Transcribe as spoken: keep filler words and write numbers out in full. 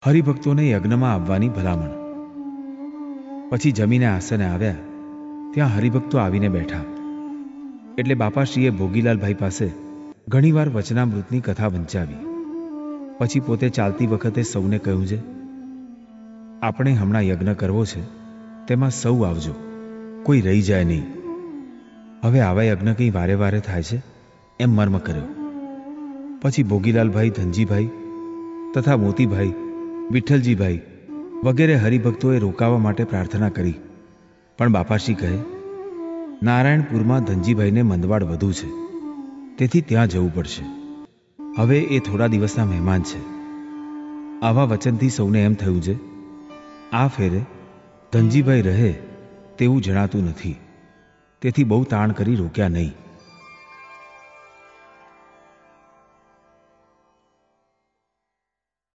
હરિભક્તોને યજ્ઞમાં આવવાની ભલામણ. પછી જમીને આસને આવ્યા ત્યાં હરિભક્તો આવીને બેઠા. એટલે બાપાશ્રીએ ભોગીલાલભાઈ પાસે ઘણીવાર વચનામૃતની કથા વંચાવી. પછી પોતે ચાલતી વખતે સૌને કહ્યું છે, આપણે હમણાં યજ્ઞ કરવો છે, તેમાં સૌ આવજો, કોઈ રહી જાય નહીં. હવે આવા યજ્ઞ કંઈ વારે વારે થાય છે એમ મર્મ કર્યો. પછી ભોગીલાલભાઈ, ધનજીભાઈ તથા મોતીભાઈ, વિઠ્ઠલજીભાઈ વગેરે હરિભક્તોએ રોકાવા માટે પ્રાર્થના કરી. પણ બાપાશ્રી કહે, નારાયણપુરમાં ધનજીભાઈને મંદવાડ વધુ છે, તેથી ત્યાં જવું પડશે. હવે એ થોડા દિવસના મહેમાન છે. આવા વચનથી સૌને એમ થયું છે આ ફેરે ધનજીભાઈ રહે તેવું જણાતું નથી, તેથી બહુ તાણ કરી રોક્યા નહીં.